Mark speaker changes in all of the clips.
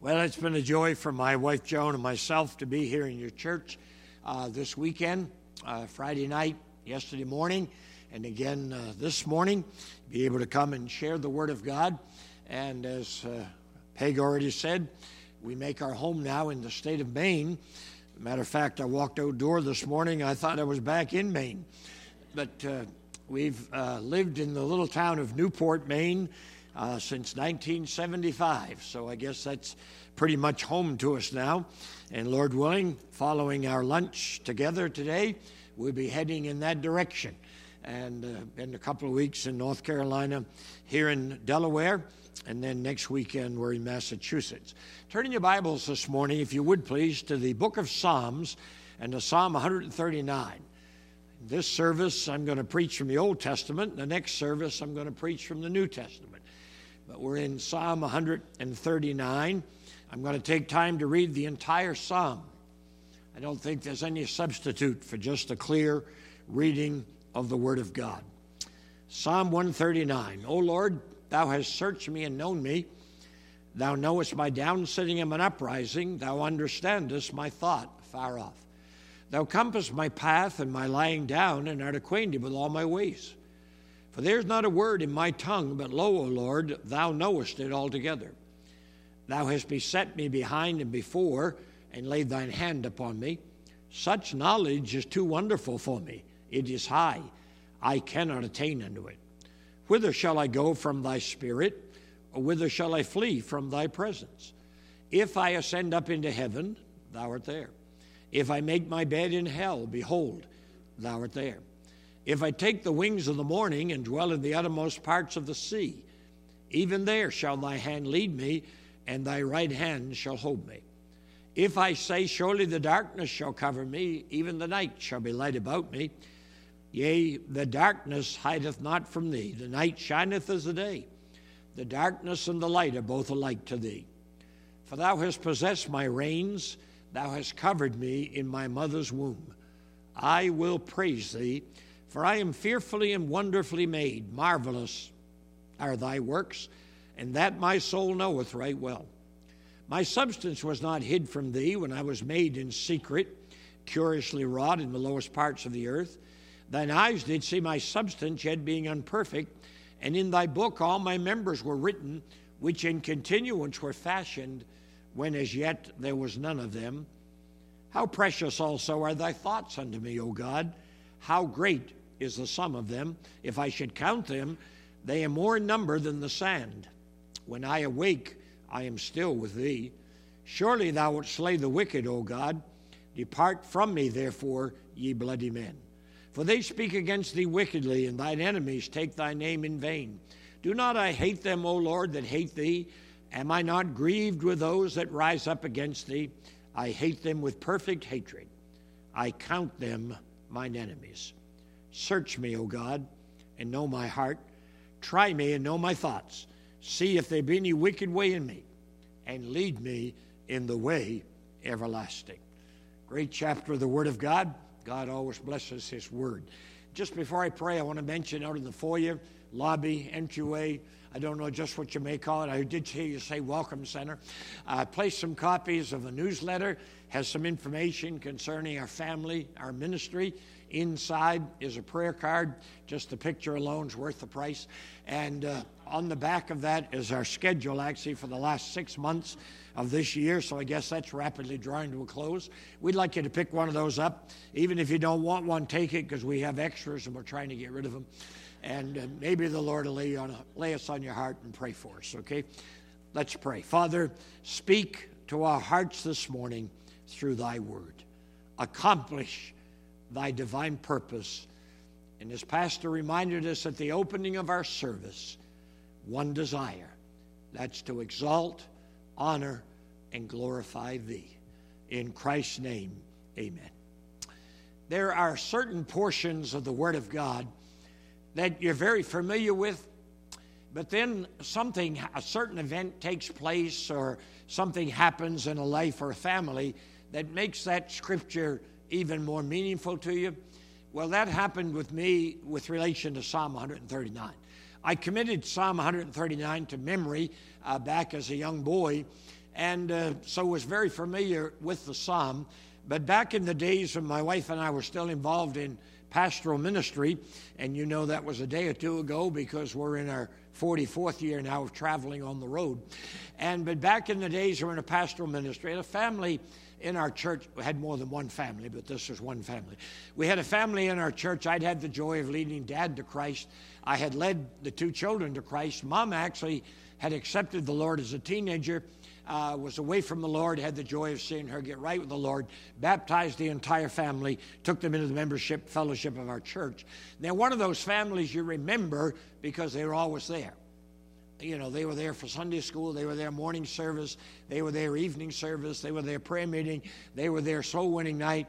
Speaker 1: Well, it's been a joy for my wife Joan and myself to be here in your church this weekend, Friday night, yesterday morning, and again this morning, be able to come and share the Word of God. And as Peg already said, we make our home now in the state of Maine. Matter of fact, I walked outdoor this morning, I thought I was back in Maine. But we've lived in the little town of Newport, Maine, since 1975, so I guess that's pretty much home to us now. And Lord willing, following our lunch together today, we'll be heading in that direction. And in a couple of weeks in North Carolina, here in Delaware, and then next weekend we're in Massachusetts. Turn in your Bibles this morning, if you would please, to the book of Psalms and to Psalm 139. This service, I'm going to preach from the Old Testament. The next service, I'm going to preach from the New Testament. But we're in Psalm 139. I'm going to take time to read the entire psalm. I don't think there's any substitute for just a clear reading of the Word of God. Psalm 139. O Lord, thou hast searched me and known me. Thou knowest my downsitting and my uprising. Thou understandest my thought far off. Thou compassest my path and my lying down, and art acquainted with all my ways. For there is not a word in my tongue, but lo, O Lord, thou knowest it altogether. Thou hast beset me behind and before, and laid thine hand upon me. Such knowledge is too wonderful for me. It is high. I cannot attain unto it. Whither shall I go from thy spirit, or whither shall I flee from thy presence? If I ascend up into heaven, thou art there. If I make my bed in hell, behold, thou art there. If I take the wings of the morning and dwell in the uttermost parts of the sea, even there shall thy hand lead me, and thy right hand shall hold me. If I say, surely the darkness shall cover me, even the night shall be light about me. Yea, the darkness hideth not from thee. The night shineth as the day. The darkness and the light are both alike to thee. For thou hast possessed my reins. Thou hast covered me in my mother's womb. I will praise thee, for I am fearfully and wonderfully made. Marvelous are thy works, and that my soul knoweth right well. My substance was not hid from thee when I was made in secret, curiously wrought in the lowest parts of the earth. Thine eyes did see my substance, yet being unperfect, and in thy book all my members were written, which in continuance were fashioned, when as yet there was none of them. How precious also are thy thoughts unto me, O God! How great is the sum of them! If I should count them, they are more in number than the sand. When I awake, I am still with thee. Surely thou wilt slay the wicked, O God. Depart from me, therefore, ye bloody men. For they speak against thee wickedly, and thine enemies take thy name in vain. Do not I hate them, O Lord, that hate thee? Am I not grieved with those that rise up against thee? I hate them with perfect hatred. I count them mine enemies. Search me, O God, and know my heart. Try me and know my thoughts. See if there be any wicked way in me, and lead me in the way everlasting. Great chapter of the Word of God. God always blesses His Word. Just before I pray, I want to mention out in the foyer, lobby, entryway, I don't know just what you may call it. I did hear you say Welcome Center. Placed some copies of a newsletter, has some information concerning our family, our ministry. Inside is a prayer card. Just the picture alone is worth the price. And on the back of that is our schedule, actually, for the last 6 months of this year. So I guess that's rapidly drawing to a close. We'd like you to pick one of those up. Even if you don't want one, take it, because we have extras and we're trying to get rid of them. And maybe the Lord will lay us on your heart and pray for us, okay? Let's pray. Father, speak to our hearts this morning through thy word. Accomplish thy divine purpose. And as Pastor reminded us at the opening of our service, one desire, that's to exalt, honor, and glorify thee. In Christ's name, amen. There are certain portions of the Word of God that you're very familiar with, but then a certain event takes place or something happens in a life or a family that makes that scripture even more meaningful to you. Well, that happened with me with relation to Psalm 139. I committed Psalm 139 to memory back as a young boy, and so was very familiar with the psalm. But back in the days when my wife and I were still involved in pastoral ministry, and you know that was a day or two ago because we're in our 44th year now of traveling on the road. But back in the days we were in a pastoral ministry, and a family in our church, we had more than one family, but this was one family. We had a family in our church. I'd had the joy of leading Dad to Christ. I had led the two children to Christ. Mom actually had accepted the Lord as a teenager, was away from the Lord, had the joy of seeing her get right with the Lord, baptized the entire family, took them into the membership fellowship of our church. Now, one of those families you remember because they were always there. You know, they were there for Sunday school, they were there morning service, they were there evening service, they were there prayer meeting, they were there soul winning night.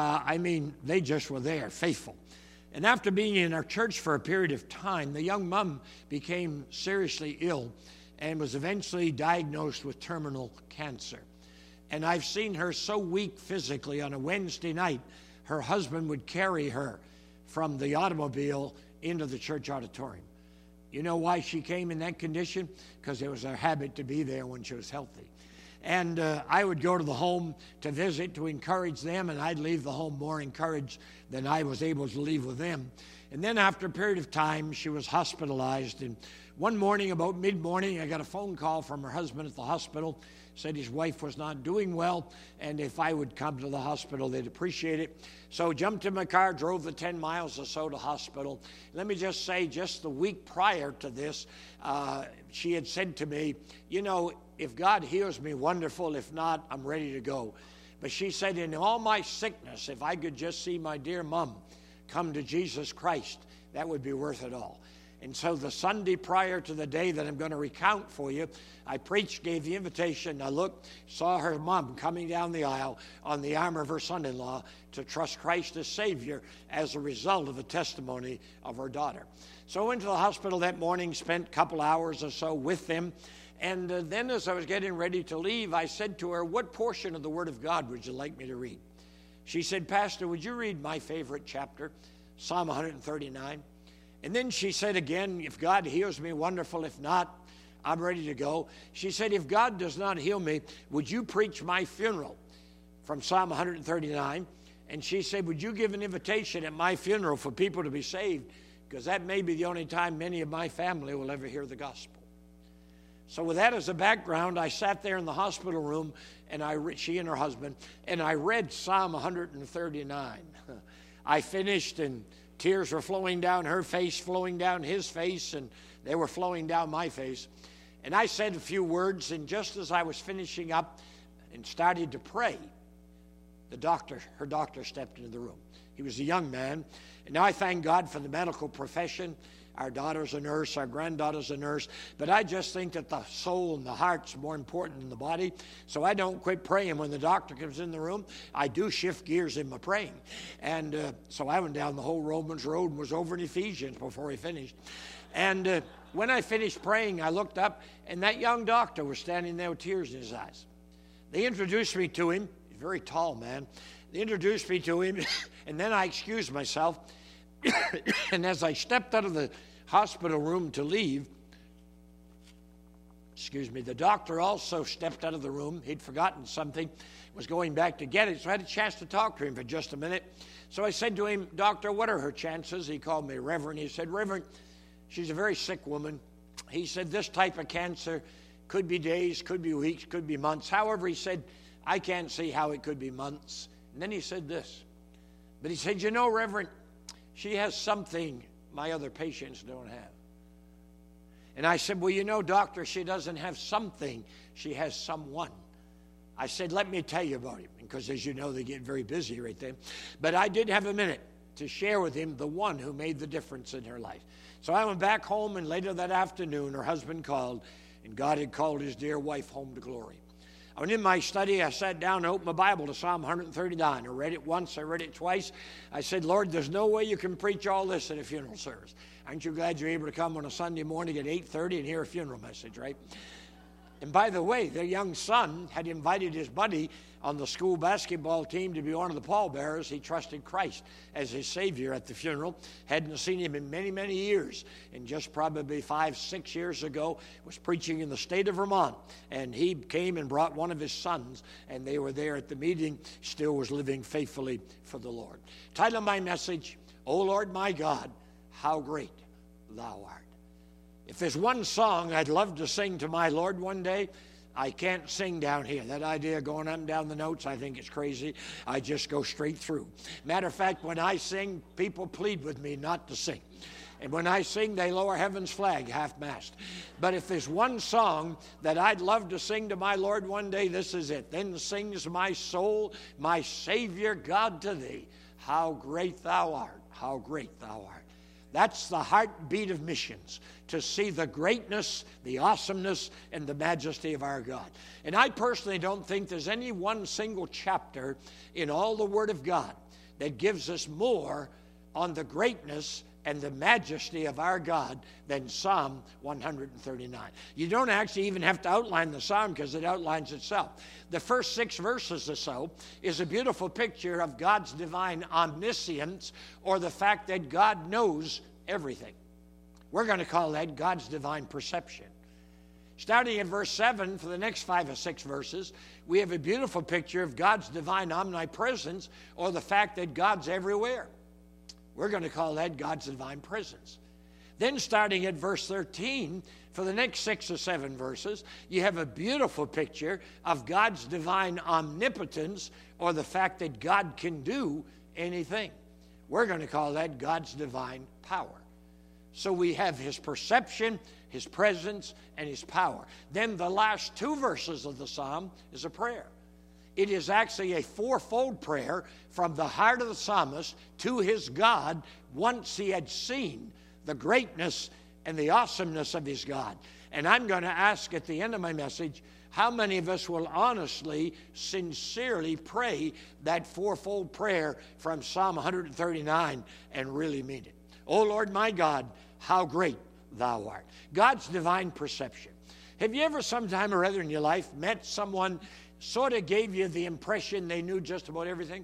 Speaker 1: They just were there, faithful. And after being in our church for a period of time, the young mom became seriously ill and was eventually diagnosed with terminal cancer. And I've seen her so weak physically. On a Wednesday night, her husband would carry her from the automobile into the church auditorium. You know why she came in that condition? Because it was her habit to be there when she was healthy. And I would go to the home to visit, to encourage them, and I'd leave the home more encouraged than I was able to leave with them. And then after a period of time, she was hospitalized. And one morning, about mid-morning, I got a phone call from her husband at the hospital. Said his wife was not doing well, and if I would come to the hospital, they'd appreciate it. So jumped in my car, drove the 10 miles or so to hospital. Let me just say, just the week prior to this, she had said to me, you know, if God heals me, wonderful. If not, I'm ready to go. But she said, in all my sickness, if I could just see my dear mom come to Jesus Christ, that would be worth it all. And so the Sunday prior to the day that I'm going to recount for you, I preached, gave the invitation. I looked, saw her mom coming down the aisle on the arm of her son-in-law to trust Christ as Savior as a result of the testimony of her daughter. So I went to the hospital that morning, spent a couple hours or so with them. And then as I was getting ready to leave, I said to her, what portion of the Word of God would you like me to read? She said, Pastor, would you read my favorite chapter, Psalm 139? And then she said again, if God heals me, wonderful. If not, I'm ready to go. She said, if God does not heal me, would you preach my funeral from Psalm 139? And she said, would you give an invitation at my funeral for people to be saved? Because that may be the only time many of my family will ever hear the gospel. So with that as a background, I sat there in the hospital room, and she and her husband, and I read Psalm 139. I finished, and tears were flowing down her face, flowing down his face, and they were flowing down my face. And I said a few words, and just as I was finishing up and started to pray, her doctor stepped into the room. He was a young man, and now I thank God for the medical profession. Our daughter's a nurse, our granddaughter's a nurse, but I just think that the soul and the heart's more important than the body, so I don't quit praying. When the doctor comes in the room, I do shift gears in my praying. And so I went down the whole Romans road and was over in Ephesians before he finished. And when I finished praying, I looked up, and that young doctor was standing there with tears in his eyes. They introduced me to him. He's a very tall man. They introduced me to him, and then I excused myself. And as I stepped out of the hospital room to leave, the doctor also stepped out of the room. He'd forgotten something, was going back to get it, so I had a chance to talk to him for just a minute. So I said to him, Doctor, what are her chances? He called me Reverend. He said, Reverend, she's a very sick woman. He said, this type of cancer could be days, could be weeks, could be months. However, he said, I can't see how it could be months. And then he said this. But he said, you know, Reverend, she has something my other patients don't have. And I said, well, you know, doctor, she doesn't have something. She has someone. I said, let me tell you about him. Because as you know, they get very busy right there. But I did have a minute to share with him the one who made the difference in her life. So I went back home, and later that afternoon, her husband called, and God had called his dear wife home to glory. I went in my study, I sat down and opened my Bible to Psalm 139. I read it once, I read it twice. I said, Lord, there's no way you can preach all this at a funeral service. Aren't you glad you're able to come on a Sunday morning at 8:30 and hear a funeral message, right? And by the way, their young son had invited his buddy on the school basketball team to be one of the pallbearers. He trusted Christ as his Savior at the funeral. Hadn't seen him in many, many years. And just probably 5-6 years ago, was preaching in the state of Vermont. And he came and brought one of his sons, and they were there at the meeting. Still was living faithfully for the Lord. Title of my message, O Lord my God, how great thou art. If there's one song I'd love to sing to my Lord one day, I can't sing down here. That idea of going up and down the notes, I think it's crazy. I just go straight through. Matter of fact, when I sing, people plead with me not to sing. And when I sing, they lower heaven's flag, half-mast. But if there's one song that I'd love to sing to my Lord one day, this is it. Then sings my soul, my Savior God to thee. How great thou art, how great thou art. That's the heartbeat of missions, to see the greatness, the awesomeness, and the majesty of our God. And I personally don't think there's any one single chapter in all the Word of God that gives us more on the greatness and the majesty of our God than Psalm 139. You don't actually even have to outline the psalm because it outlines itself. The first 6 verses or so is a beautiful picture of God's divine omniscience, or the fact that God knows everything. We're going to call that God's divine perception. Starting in verse 7, for the next 5 or 6 verses, we have a beautiful picture of God's divine omnipresence, or the fact that God's everywhere. We're going to call that God's divine presence. Then starting at verse 13, for the next 6 or 7 verses, you have a beautiful picture of God's divine omnipotence, or the fact that God can do anything. We're going to call that God's divine power. So we have his perception, his presence, and his power. Then the last 2 verses of the psalm is a prayer. It is actually a 4-fold prayer from the heart of the psalmist to his God once he had seen the greatness and the awesomeness of his God. And I'm going to ask at the end of my message, how many of us will honestly, sincerely pray that 4-fold prayer from Psalm 139 and really mean it? O Lord my God, how great thou art. God's divine perception. Have you ever sometime or other in your life met someone sort of gave you the impression they knew just about everything?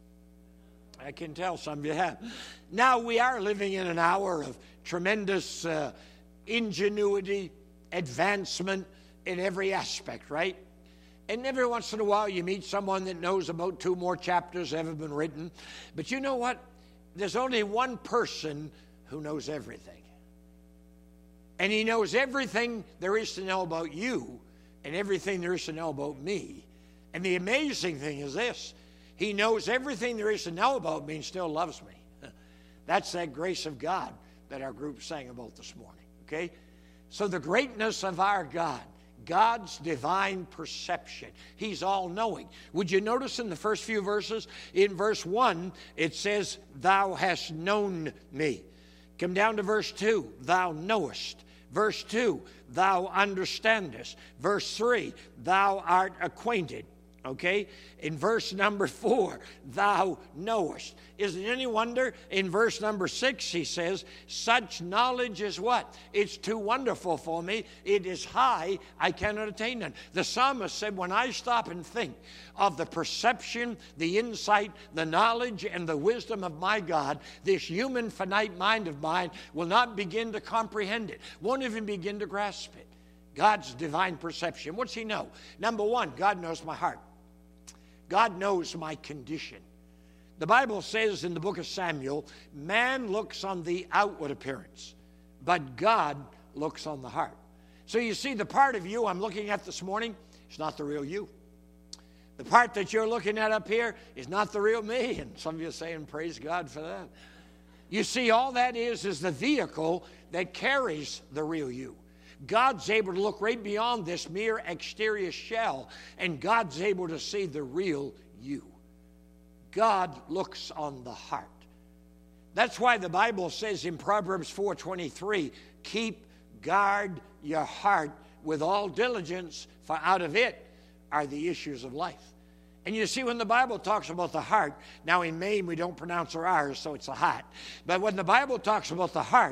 Speaker 1: I can tell some of you have. Now, we are living in an hour of tremendous ingenuity, advancement in every aspect, right? And every once in a while you meet someone that knows about 2 more chapters ever been written. But you know what? There's only one person who knows everything. And he knows everything there is to know about you, and everything there is to know about me. And the amazing thing is this: he knows everything there is to know about me and still loves me. That's that grace of God that our group sang about this morning, okay? So the greatness of our God, God's divine perception. He's all-knowing. Would you notice in the first few verses, in verse 1, it says, thou hast known me. Come down to verse 2, thou knowest. Verse 2, thou understandest. Verse 3, thou art acquainted. Okay? In verse number 4, thou knowest. Is it any wonder in verse number 6 he says, such knowledge is what? It's too wonderful for me. It is high. I cannot attain it. The psalmist said, when I stop and think of the perception, the insight, the knowledge, and the wisdom of my God, this human finite mind of mine will not begin to comprehend it. Won't even begin to grasp it. God's divine perception. What's he know? Number 1, God knows my heart. God knows my condition. The Bible says in the book of Samuel, man looks on the outward appearance, but God looks on the heart. So you see, the part of you I'm looking at this morning is not the real you. The part that you're looking at up here is not the real me. And some of you are saying, praise God for that. You see, all that is the vehicle that carries the real you. God's able to look right beyond this mere exterior shell, and God's able to see the real you. God looks on the heart. That's why the Bible says in Proverbs 4:23, keep guard your heart with all diligence, for out of it are the issues of life. And you see, when the Bible talks about the heart, now in Maine we don't pronounce our R's, so it's a heart. But when the Bible talks about the heart,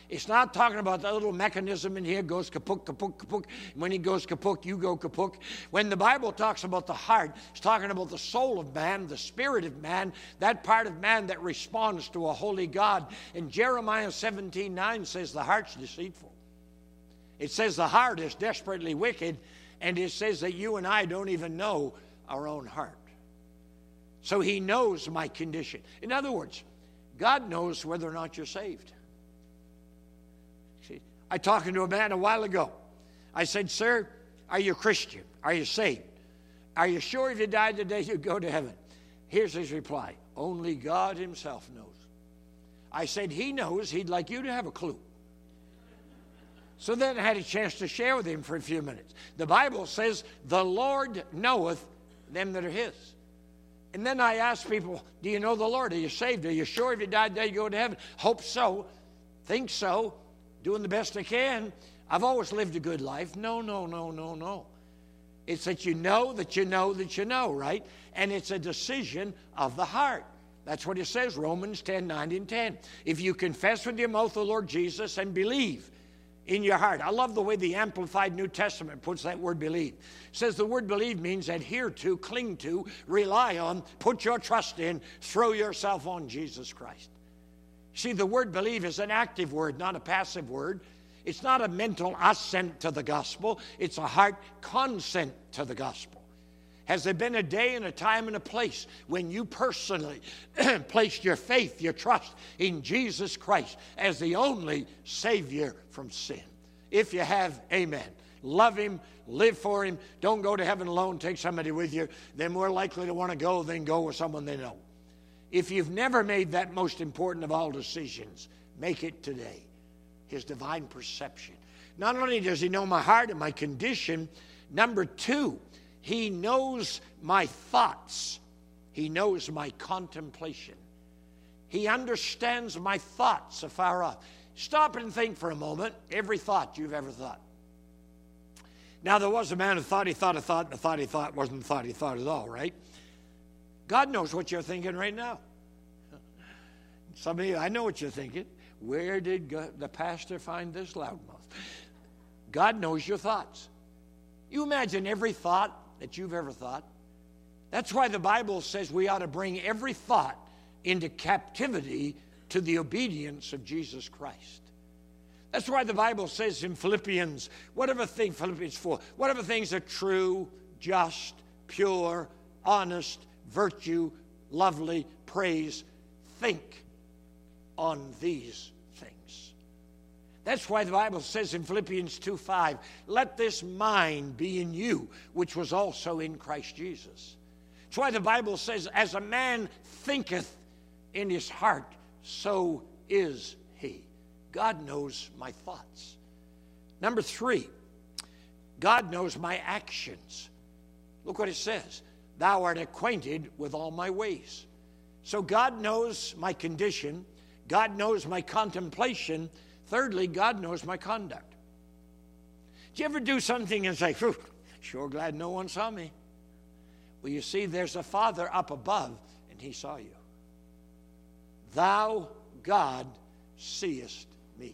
Speaker 1: It's not talking about the little mechanism in here goes kapuk, kapuk, kapuk. When he goes kapuk, you go kapuk. When the Bible talks about the heart, it's talking about the soul of man, the spirit of man, that part of man that responds to a holy God. And Jeremiah 17:9 says the heart's deceitful. It says the heart is desperately wicked, and it says that you and I don't even know our own heart. So he knows my condition. In other words, God knows whether or not you're saved. See, I talked to a man a while ago. I said, sir, are you a Christian? Are you saved? Are you sure if you died today you'd go to heaven? Here's his reply. Only God himself knows. I said, he knows. He'd like you to have a clue. So then I had a chance to share with him for a few minutes. The Bible says, the Lord knoweth them that are his. And then I asked people, do you know the Lord? Are you saved? Are you sure if you died today you go to heaven? Hope so. Think so. Doing the best I can. I've always lived a good life. No. It's that you know that you know that you know, right? And it's a decision of the heart. That's what it says, Romans 10:9 and 10. If you confess with your mouth the Lord Jesus and believe in your heart. I love the way the Amplified New Testament puts that word believe. It says the word believe means adhere to, cling to, rely on, put your trust in, throw yourself on Jesus Christ. See, the word believe is an active word, not a passive word. It's not a mental assent to the gospel. It's a heart consent to the gospel. Has there been a day and a time and a place when you personally placed your faith, your trust in Jesus Christ as the only Savior from sin? If you have, amen. Love him, live for him. Don't go to heaven alone. Take somebody with you. They're more likely to want to go than go with someone they know. If you've never made that most important of all decisions, make it today. His divine perception. Not only does he know my heart and my condition, number two, he knows my thoughts. He knows my contemplation. He understands my thoughts afar off. Stop and think for a moment. Every thought you've ever thought. Now, there was a man who thought he thought a thought, and the thought he thought wasn't the thought he thought at all, right? God knows what you're thinking right now. Some of you, I know what you're thinking. Where did the pastor find this loudmouth? God knows your thoughts. You imagine every thought that you've ever thought. That's why the Bible says we ought to bring every thought into captivity to the obedience of Jesus Christ. That's why the Bible says in Philippians 4, whatever things are true, just, pure, honest, virtue, lovely, praise, think on these things. That's why the Bible says in Philippians 2:5, let this mind be in you, which was also in Christ Jesus. That's why the Bible says, as a man thinketh in his heart, so is he. God knows my thoughts. Number three, God knows my actions. Look what it says. Thou art acquainted with all my ways. So God knows my condition. God knows my contemplation. Thirdly, God knows my conduct. Did you ever do something and say, sure glad no one saw me? Well, you see, there's a Father up above, and he saw you. Thou, God, seest me.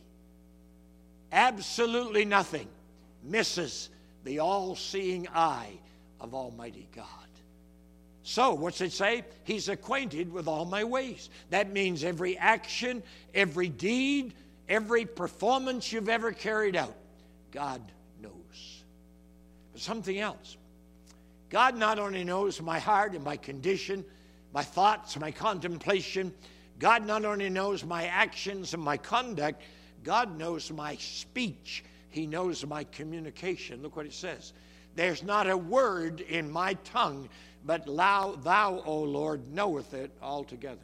Speaker 1: Absolutely nothing misses the all-seeing eye of Almighty God. So, what's it say? He's acquainted with all my ways. That means every action, every deed, every performance you've ever carried out, God knows. But something else. God not only knows my heart and my condition, my thoughts, my contemplation. God not only knows my actions and my conduct, God knows my speech. He knows my communication. Look what it says. There's not a word in my tongue, but thou, O Lord, knoweth it altogether.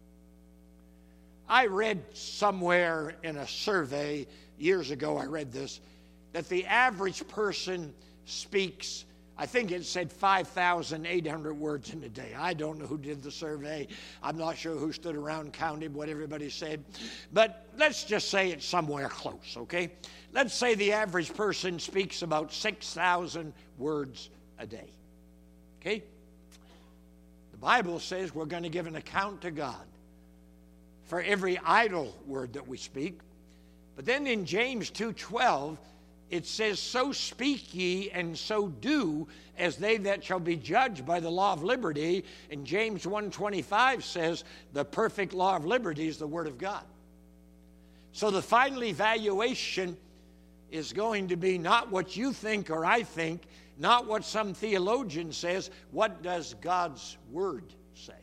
Speaker 1: I read somewhere in a survey, years ago I read this, that the average person speaks, I think it said 5,800 words in a day. I don't know who did the survey. I'm not sure who stood around counted what everybody said. But let's just say it's somewhere close, okay? Let's say the average person speaks about 6,000 words a day, okay? The Bible says we're going to give an account to God for every idle word that we speak, But then in James 2:12, it says, so speak ye and so do as they that shall be judged by the law of liberty. And James 1:25 says the perfect law of liberty is the Word of God. So the final evaluation is going to be not what you think or I think, not what some theologian says. What does God's Word say?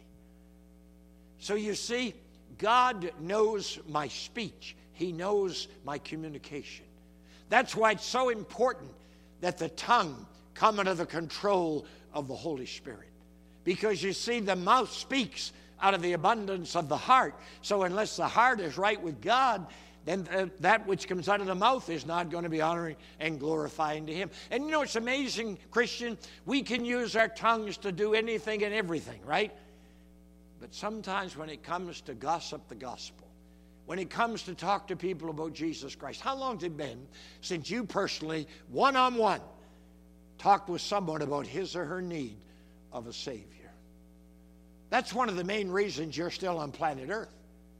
Speaker 1: So you see, God knows my speech. He knows my communication. That's why it's so important that the tongue come under the control of the Holy Spirit. Because you see, the mouth speaks out of the abundance of the heart. So unless the heart is right with God, then that which comes out of the mouth is not going to be honoring and glorifying to Him. And you know, it's amazing, Christian, we can use our tongues to do anything and everything, right? But sometimes when it comes to gossip the gospel, when it comes to talk to people about Jesus Christ, how long has it been since you personally, one-on-one, talked with someone about his or her need of a Savior? That's one of the main reasons you're still on planet Earth.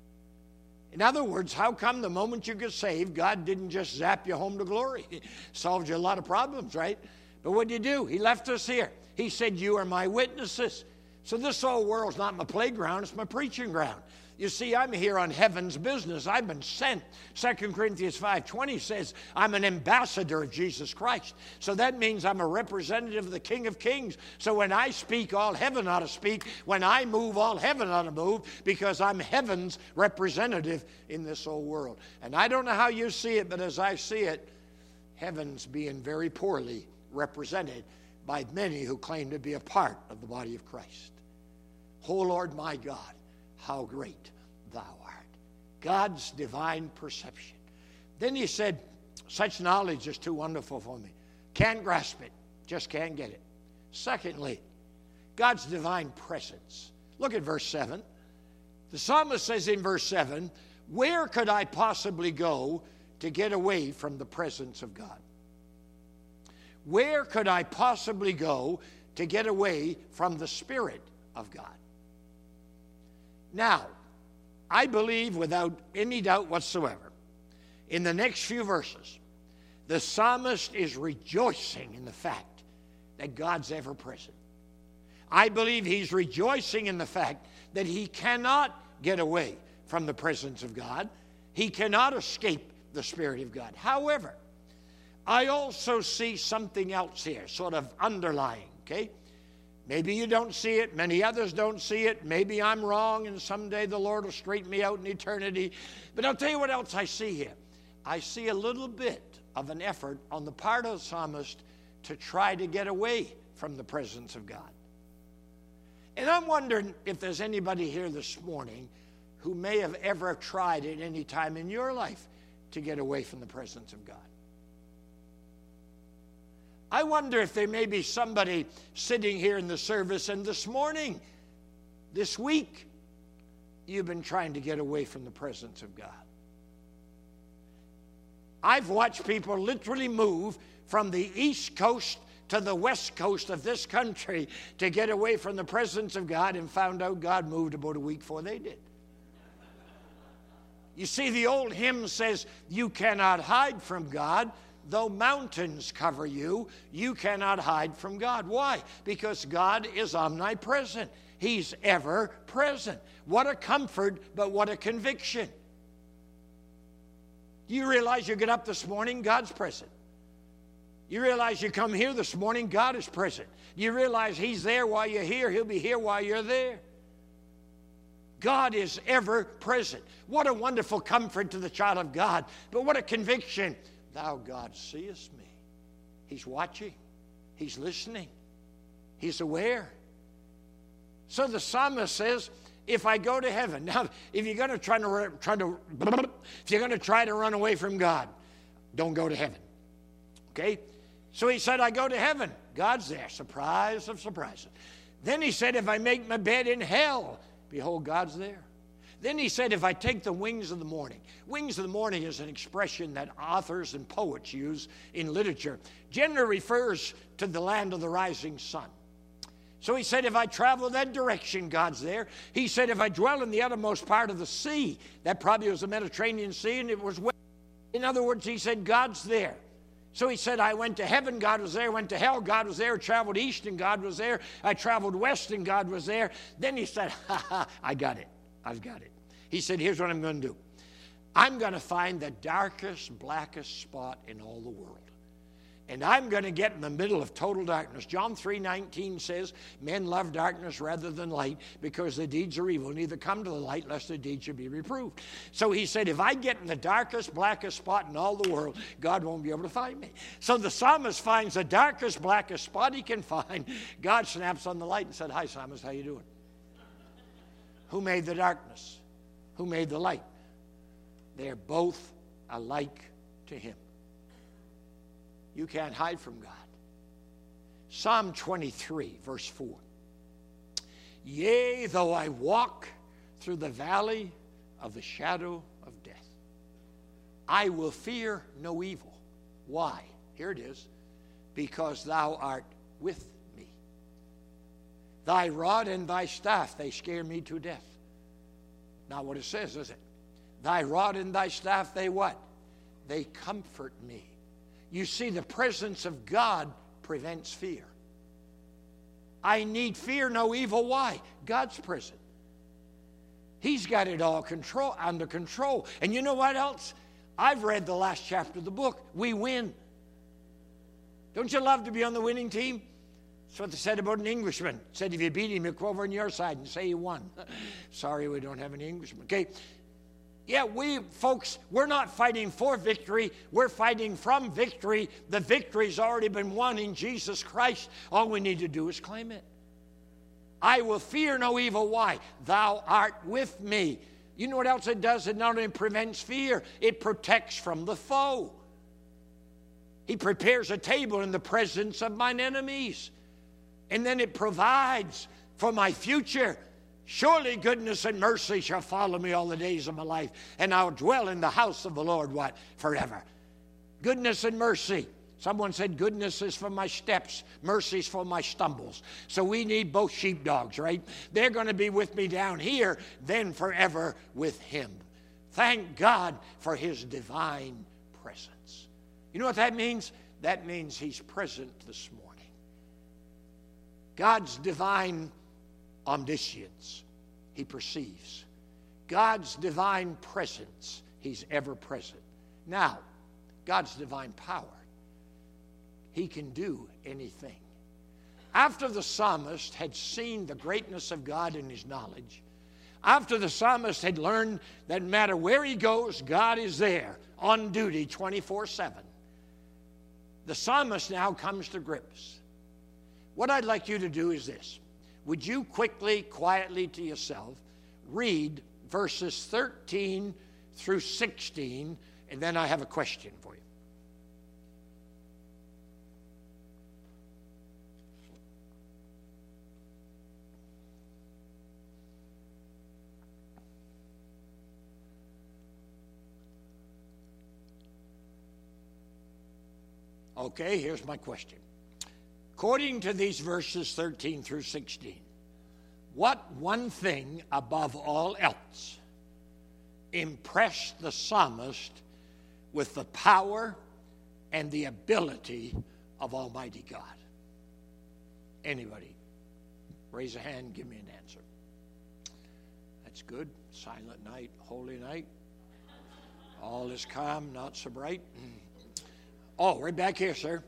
Speaker 1: In other words, how come the moment you get saved, God didn't just zap you home to glory? He solved you a lot of problems, right? But what did He do? He left us here. He said, you are my witnesses. So this whole world's not my playground, it's my preaching ground. You see, I'm here on heaven's business. I've been sent. 2 Corinthians 5:20 says, I'm an ambassador of Jesus Christ. So that means I'm a representative of the King of Kings. So when I speak, all heaven ought to speak. When I move, all heaven ought to move, because I'm heaven's representative in this old world. And I don't know how you see it, but as I see it, heaven's being very poorly represented by many who claim to be a part of the body of Christ. Oh, Lord my God, how great thou art. God's divine perception. Then he said, such knowledge is too wonderful for me. Can't grasp it. Just can't get it. Secondly, God's divine presence. Look at verse 7. The psalmist says in verse 7, where could I possibly go to get away from the presence of God? Where could I possibly go to get away from the Spirit of God? Now, I believe without any doubt whatsoever, in the next few verses, the psalmist is rejoicing in the fact that God's ever present. I believe he's rejoicing in the fact that he cannot get away from the presence of God. He cannot escape the Spirit of God. However, I also see something else here, sort of underlying, okay? Maybe you don't see it. Many others don't see it. Maybe I'm wrong, and someday the Lord will straighten me out in eternity. But I'll tell you what else I see here. I see a little bit of an effort on the part of the psalmist to try to get away from the presence of God. And I'm wondering if there's anybody here this morning who may have ever tried at any time in your life to get away from the presence of God. I wonder if there may be somebody sitting here in the service, and this morning, this week, you've been trying to get away from the presence of God. I've watched people literally move from the East Coast to the West Coast of this country to get away from the presence of God, and found out God moved about a week before they did. You see, the old hymn says, you cannot hide from God. Though mountains cover you, you cannot hide from God. Why? Because God is omnipresent. He's ever present. What a comfort, but what a conviction. You realize you get up this morning, God's present. You realize you come here this morning, God is present. You realize He's there while you're here. He'll be here while you're there. God is ever present. What a wonderful comfort to the child of God. But what a conviction. Thou, God, seest me. He's watching. He's listening. He's aware. So the psalmist says, if I go to heaven. Now, if you're going to try to run away from God, don't go to heaven. Okay? So he said, I go to heaven. God's there. Surprise of surprises. Then he said, if I make my bed in hell, behold, God's there. Then he said, if I take the wings of the morning. Wings of the morning is an expression that authors and poets use in literature. Generally refers to the land of the rising sun. So he said, if I travel that direction, God's there. He said, if I dwell in the uttermost part of the sea, that probably was the Mediterranean Sea, and it was west. In other words, he said, God's there. So he said, I went to heaven, God was there. Went to hell, God was there. Traveled east, and God was there. I traveled west, and God was there. Then he said, I got it. I've got it. He said, here's what I'm going to do. I'm going to find the darkest, blackest spot in all the world. And I'm going to get in the middle of total darkness. John 3:19 says, men love darkness rather than light because the deeds are evil. Neither come to the light lest the deeds should be reproved. So he said, if I get in the darkest, blackest spot in all the world, God won't be able to find me. So the psalmist finds the darkest, blackest spot he can find. God snaps on the light and said, hi, psalmist, how you doing? Who made the darkness? Who made the light? They're both alike to him. You can't hide from God. Psalm 23, verse 4. Yea, though I walk through the valley of the shadow of death, I will fear no evil. Why? Here it is. Because thou art with me. Thy rod and thy staff, they scare me to death. Not what it says, is it? Thy rod and thy staff, they what? They comfort me. You see, the presence of God prevents fear. I need fear no evil. Why? God's present. He's got it all under control. And you know what else? I've read the last chapter of the book. We win. Don't you love to be on the winning team? That's what they said about an Englishman. Said if you beat him, he'll come over on your side and say he won. Sorry, we don't have any Englishmen. Okay. Yeah, we're not fighting for victory. We're fighting from victory. The victory's already been won in Jesus Christ. All we need to do is claim it. I will fear no evil. Why? Thou art with me. You know what else it does? It not only prevents fear, it protects from the foe. He prepares a table in the presence of mine enemies. And then it provides for my future. Surely goodness and mercy shall follow me all the days of my life, and I'll dwell in the house of the Lord, what? Forever. Goodness and mercy. Someone said goodness is for my steps, mercy is for my stumbles. So we need both sheepdogs, right? They're going to be with me down here, then forever with him. Thank God for his divine presence. You know what that means? That means he's present this morning. God's divine omniscience, he perceives. God's divine presence, he's ever present. Now, God's divine power, he can do anything. After the psalmist had seen the greatness of God in his knowledge, after the psalmist had learned that no matter where he goes, God is there on duty 24/7, the psalmist now comes to grips. What I'd like you to do is this. Would you quickly, quietly to yourself, read verses 13 through 16, and then I have a question for you. Okay, here's my question. According to these verses 13 through 16, what one thing above all else impressed the psalmist with the power and the ability of Almighty God? Anybody? Raise a hand, give me an answer. That's good. Silent night, holy night. All is calm, not so bright. Oh, right back here, sir.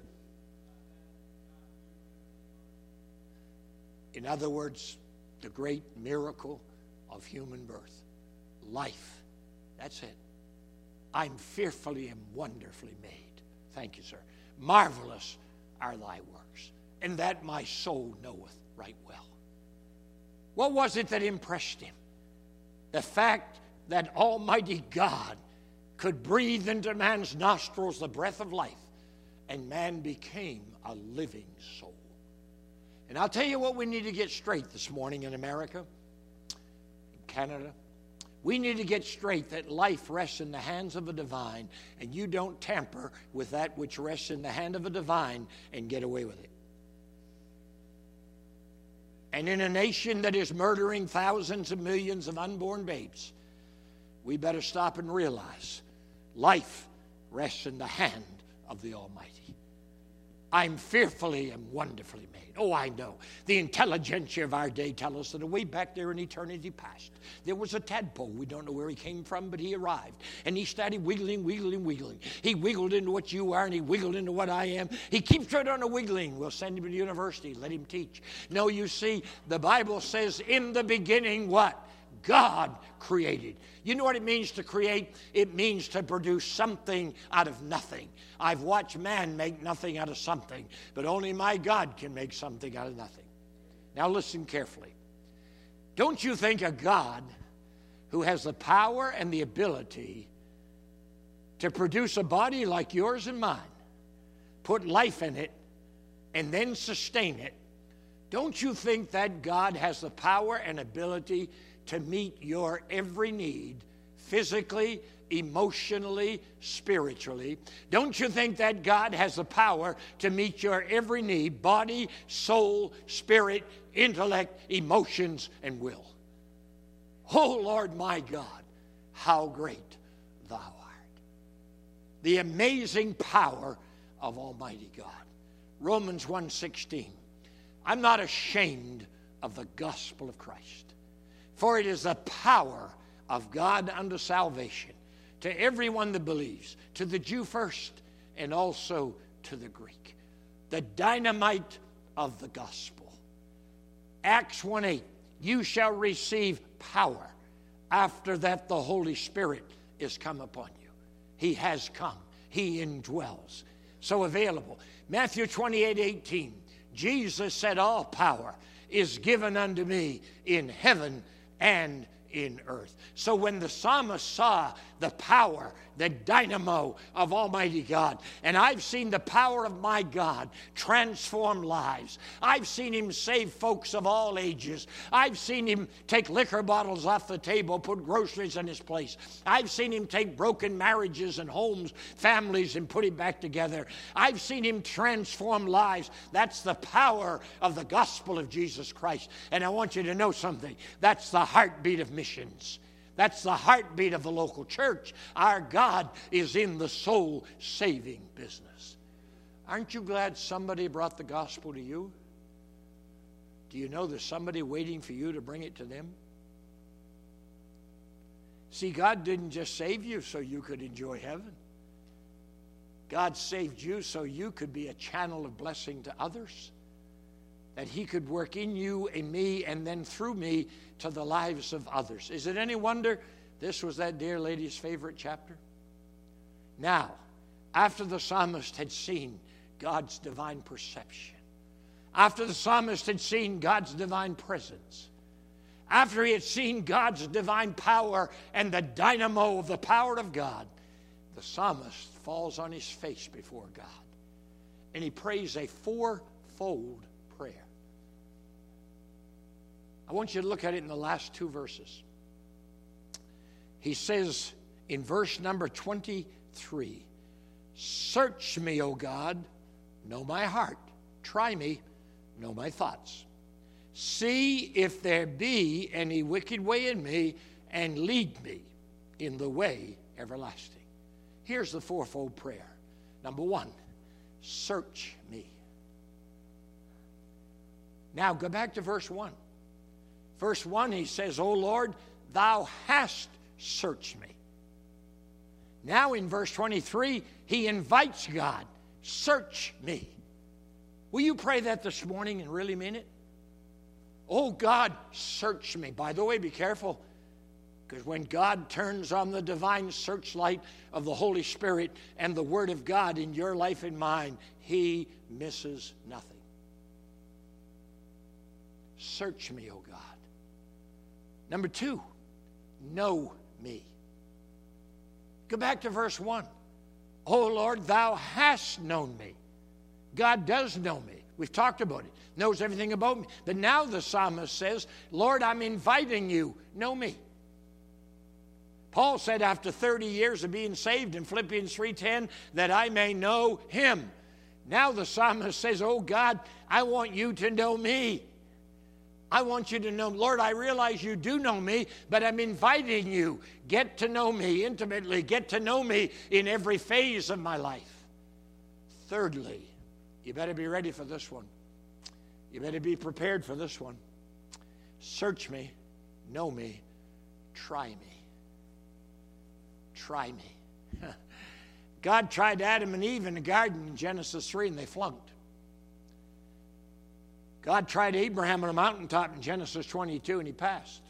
Speaker 1: In other words, the great miracle of human birth. Life. That's it. I'm fearfully and wonderfully made. Thank you, sir. Marvelous are thy works, and that my soul knoweth right well. What was it that impressed him? The fact that Almighty God could breathe into man's nostrils the breath of life, and man became a living soul. And I'll tell you what we need to get straight this morning in America, in Canada. We need to get straight that life rests in the hands of a divine, and you don't tamper with that which rests in the hand of a divine and get away with it. And in a nation that is murdering thousands of millions of unborn babes, we better stop and realize life rests in the hand of the Almighty. I'm fearfully and wonderfully made. Oh, I know. The intelligentsia of our day tell us that way back there in eternity past, there was a tadpole. We don't know where he came from, but he arrived. And he started wiggling. He wiggled into what you are, and he wiggled into what I am. He keeps right on wiggling. We'll send him to the university. Let him teach. No, you see, the Bible says, in the beginning, what? God created. You know what it means to create? It means to produce something out of nothing. I've watched man make nothing out of something, but only my God can make something out of nothing. Now listen carefully. Don't you think a God who has the power and the ability to produce a body like yours and mine, put life in it, and then sustain it, don't you think that God has the power and ability to meet your every need, physically, emotionally, spiritually? Don't you think that God has the power to meet your every need, body, soul, spirit, intellect, emotions, and will? Oh, Lord my God, how great thou art. The amazing power of Almighty God. Romans 1:16. I'm not ashamed of the gospel of Christ, for it is the power of God unto salvation to everyone that believes, to the Jew first and also to the Greek. The dynamite of the gospel. Acts 1:8, you shall receive power. After that, the Holy Spirit is come upon you. He has come. He indwells. So available. Matthew 28:18, Jesus said, all power is given unto me in heaven and in earth. So when the psalmist saw the power, the dynamo of Almighty God, and I've seen the power of my God transform lives. I've seen him save folks of all ages. I've seen him take liquor bottles off the table, put groceries in his place. I've seen him take broken marriages and homes, families, and put it back together. I've seen him transform lives. That's the power of the gospel of Jesus Christ. And I want you to know something. That's the heartbeat of missions. That's the heartbeat of the local church. Our God is in the soul-saving business. Aren't you glad somebody brought the gospel to you? Do you know there's somebody waiting for you to bring it to them? See, God didn't just save you so you could enjoy heaven. God saved you so you could be a channel of blessing to others, that he could work in you and me and then through me to the lives of others. Is it any wonder this was that dear lady's favorite chapter? Now, after the psalmist had seen God's divine perception, after the psalmist had seen God's divine presence, after he had seen God's divine power and the dynamo of the power of God, the psalmist falls on his face before God and he prays a fourfold prayer. I want you to look at it in the last two verses. He says in verse number 23, search me, O God, know my heart. Try me, know my thoughts. See if there be any wicked way in me, and lead me in the way everlasting. Here's the fourfold prayer. Number one, search me. Now go back to verse 1. Verse 1, he says, O Lord, thou hast searched me. Now in verse 23, he invites God, search me. Will you pray that this morning and really mean it? Oh God, search me. By the way, be careful, because when God turns on the divine searchlight of the Holy Spirit and the Word of God in your life and mine, he misses nothing. Search me, O God. Number 2, know me. Go back to verse 1. O Lord, thou hast known me. God does know me. We've talked about it. Knows everything about me. But now the psalmist says, Lord, I'm inviting you. Know me. Paul said after 30 years of being saved in Philippians 3:10, that I may know him. Now the psalmist says, oh God, I want you to know me. I want you to know, Lord, I realize you do know me, but I'm inviting you. Get to know me intimately. Get to know me in every phase of my life. Thirdly, you better be ready for this one. You better be prepared for this one. Search me, know me, try me. Try me. God tried Adam and Eve in the garden in Genesis 3, and they flunked. God tried Abraham on a mountaintop in Genesis 22, and he passed.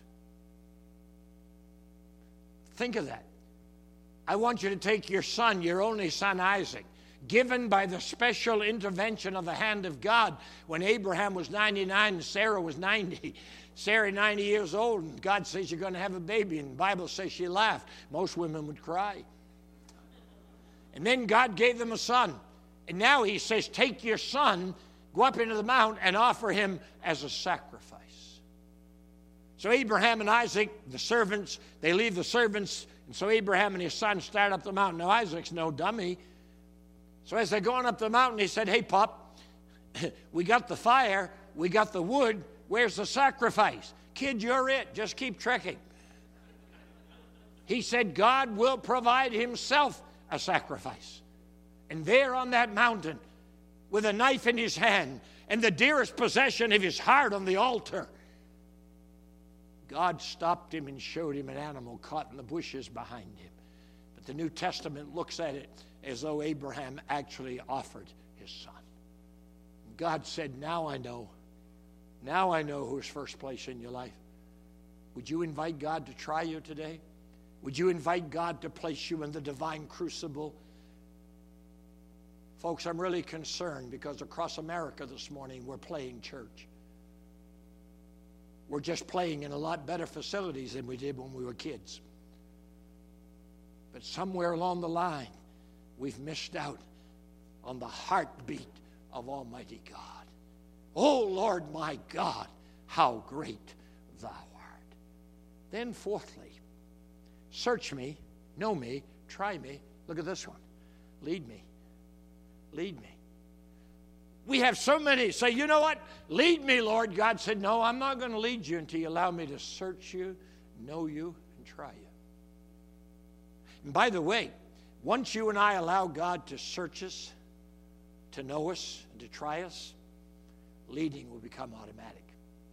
Speaker 1: Think of that. I want you to take your son, your only son Isaac, given by the special intervention of the hand of God when Abraham was 99 and Sarah was 90. Sarah 90 years old, and God says you're going to have a baby, and the Bible says she laughed. Most women would cry. And then God gave them a son. And now he says, take your son, go up into the mount and offer him as a sacrifice. So Abraham and Isaac, the servants, they leave the servants, and so Abraham and his son start up the mountain. Now Isaac's no dummy. So as they're going up the mountain, he said, hey, Pop, we got the fire, we got the wood, where's the sacrifice? Kid, you're it. Just keep trekking. He said, God will provide himself a sacrifice. And there on that mountain, with a knife in his hand and the dearest possession of his heart on the altar, God stopped him and showed him an animal caught in the bushes behind him. But the New Testament looks at it as though Abraham actually offered his son. God said, now I know who's first place in your life. Would you invite God to try you today? Would you invite God to place you in the divine crucible? Folks, I'm really concerned because across America this morning we're playing church. We're just playing in a lot better facilities than we did when we were kids. But somewhere along the line, we've missed out on the heartbeat of Almighty God. Oh, Lord my God, how great thou art. Then fourthly, search me, know me, try me. Look at this one. Lead me. Lead me. We have so many say, you know what? Lead me, Lord. God said, no, I'm not going to lead you until you allow me to search you, know you, and try you. And by the way, once you and I allow God to search us, to know us, and to try us, leading will become automatic.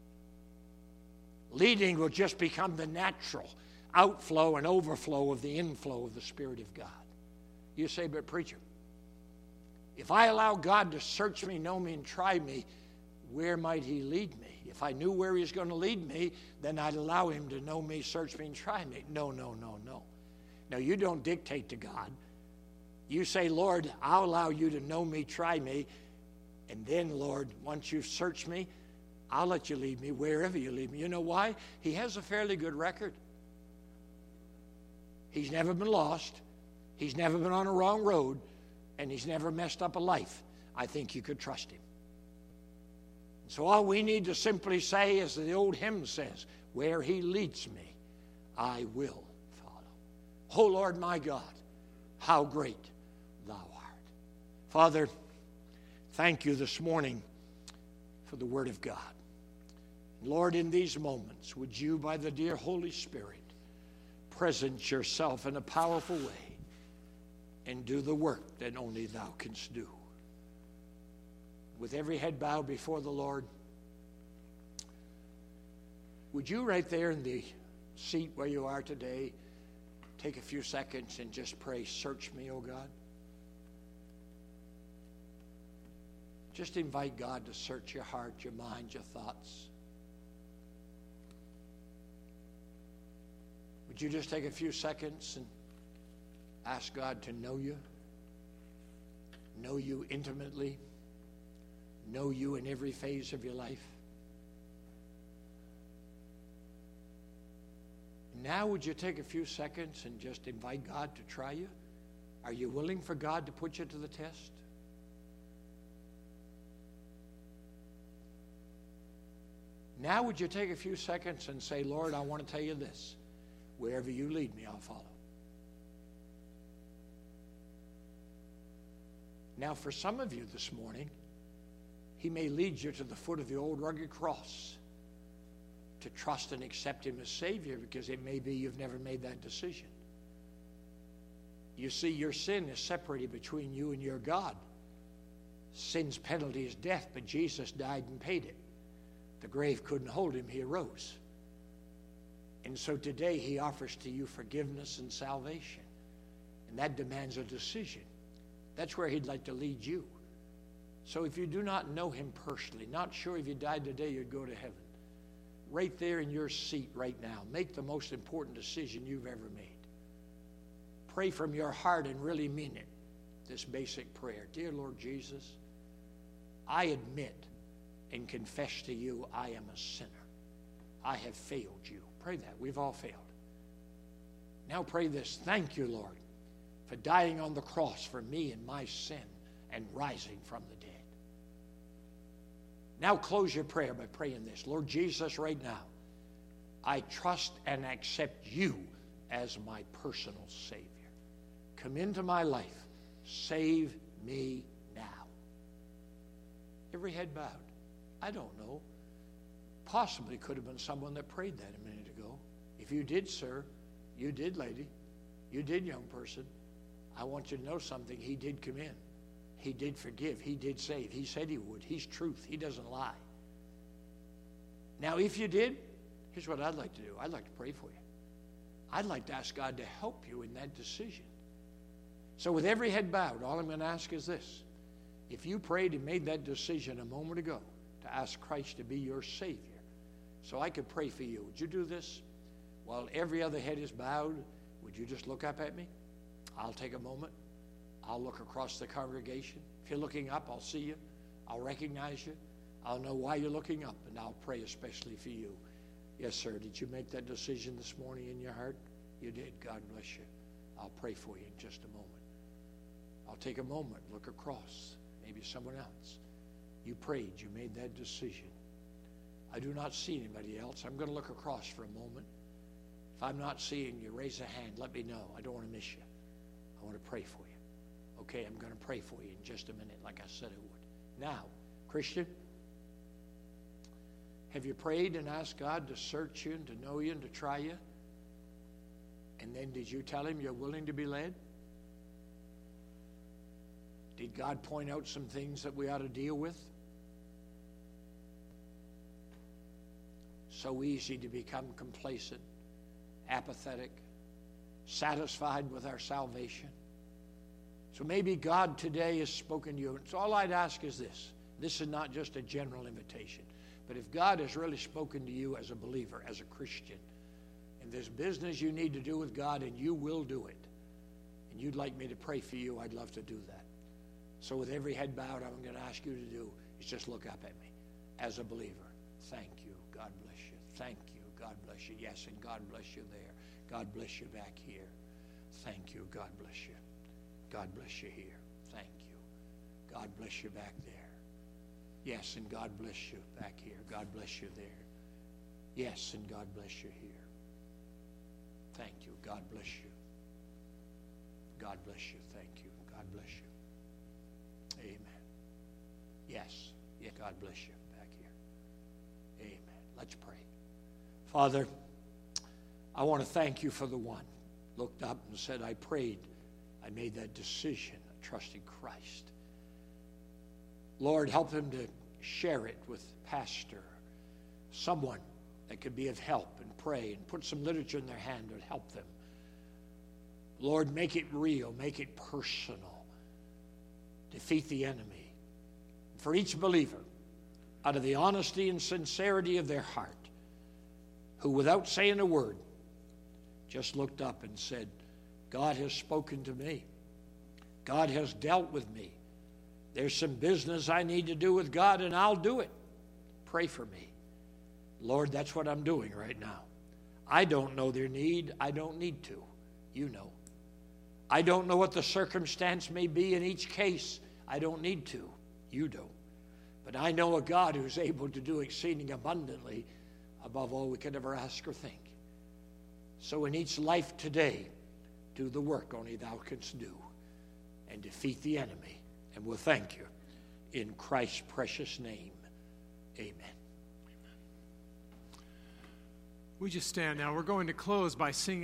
Speaker 1: Leading will just become the natural outflow and overflow of the inflow of the Spirit of God. You say, but preacher, if I allow God to search me, know me, and try me, where might he lead me? If I knew where he was going to lead me, then I'd allow him to know me, search me, and try me. No. Now, you don't dictate to God. You say, Lord, I'll allow you to know me, try me, and then, Lord, once you've searched me, I'll let you lead me wherever you lead me. You know why? He has a fairly good record. He's never been lost. He's never been on a wrong road. And he's never messed up a life. I think you could trust him. So all we need to simply say, as the old hymn says, where he leads me, I will follow. Oh, Lord my God, how great thou art. Father, thank you this morning for the word of God. Lord, in these moments, would you, by the dear Holy Spirit, present yourself in a powerful way and do the work that only thou canst do. With every head bowed before the Lord, would you right there in the seat where you are today take a few seconds and just pray, search me, O God? Just invite God to search your heart, your mind, your thoughts. Would you just take a few seconds and ask God to know you intimately, know you in every phase of your life? Now would you take a few seconds and just invite God to try you? Are you willing for God to put you to the test? Now would you take a few seconds and say, Lord, I want to tell you this. Wherever you lead me, I'll follow. Now, for some of you this morning, he may lead you to the foot of the old rugged cross. to trust and accept him as Savior, because it may be you've never made that decision. You see, your sin is separated between you and your God. Sin's penalty is death, but Jesus died and paid it. The grave couldn't hold him. He arose. And so today he offers to you forgiveness and salvation. And that demands a decision. That's where he'd like to lead you. So if you do not know him personally, not sure if you died today you'd go to heaven, right there in your seat right now, make the most important decision you've ever made. Pray from your heart and really mean it, this basic prayer. Dear Lord Jesus, I admit and confess to you I am a sinner. I have failed you. Pray that. We've all failed. Now pray this. Thank you, Lord, for dying on the cross for me and my sin and rising from the dead. Now close your prayer by praying this. Lord Jesus, right now, I trust and accept you as my personal Savior. Come into my life. Save me now. Every head bowed. I don't know. Possibly could have been someone that prayed that a minute ago. If you did, sir, you did, lady, you did, young person, I want you to know something. He did come in. He did forgive. He did save. He said he would. He's truth. He doesn't lie. Now, if you did, here's what I'd like to do. I'd like to pray for you. I'd like to ask God to help you in that decision. So with every head bowed, all I'm going to ask is this. If you prayed and made that decision a moment ago to ask Christ to be your Savior, so I could pray for you, would you do this? While every other head is bowed, would you just look up at me? I'll take a moment. I'll look across the congregation. If you're looking up, I'll see you. I'll recognize you. I'll know why you're looking up, and I'll pray especially for you. Yes, sir. Did you make that decision this morning in your heart? You did. God bless you. I'll pray for you in just a moment. I'll take a moment, look across. Maybe someone else. You prayed. You made that decision. I do not see anybody else. I'm going to look across for a moment. If I'm not seeing you, raise a hand. Let me know. I don't want to miss you. I want to pray for you. Okay, I'm going to pray for you in just a minute, like I said I would. Now, Christian, have you prayed and asked God to search you and to know you and to try you? And then did you tell him you're willing to be led? Did God point out some things that we ought to deal with? So easy to become complacent, apathetic, satisfied with our salvation. So maybe God today has spoken to you. So all I'd ask is this. This is not just a general invitation. But if God has really spoken to you as a believer, as a Christian, and there's business you need to do with God and you will do it, and you'd like me to pray for you, I'd love to do that. So with every head bowed, I'm going to ask you to do is just look up at me as a believer. Thank you. God bless you. Thank you. God bless you. Yes, and God bless you there. God bless you back here. Thank you. God bless you. God bless you here. Thank you. God bless you back there. Yes, and God bless you back here. God bless you there. Yes, and God bless you here. Thank you. God bless you. God bless you. Thank you. God bless you. Amen. Yes. Yeah, God bless you back here. Amen. Let's pray. Father, I want to thank you for the one looked up and said, I prayed. I made that decision. I trusted Christ. Lord, help them to share it with pastor, someone that could be of help, and pray and put some literature in their hand to help them. Lord, make it real, make it personal. Defeat the enemy. For each believer, out of the honesty and sincerity of their heart, who without saying a word, just looked up and said, God has spoken to me. God has dealt with me. There's some business I need to do with God, and I'll do it. Pray for me. Lord, that's what I'm doing right now. I don't know their need. I don't need to. You know. I don't know what the circumstance may be in each case. I don't need to. You do. But I know a God who's able to do exceeding abundantly above all we could ever ask or think. So in each life today, do the work only thou canst do and defeat the enemy. And we'll thank you in Christ's precious name. Amen.
Speaker 2: We just stand now. We're going to close by singing.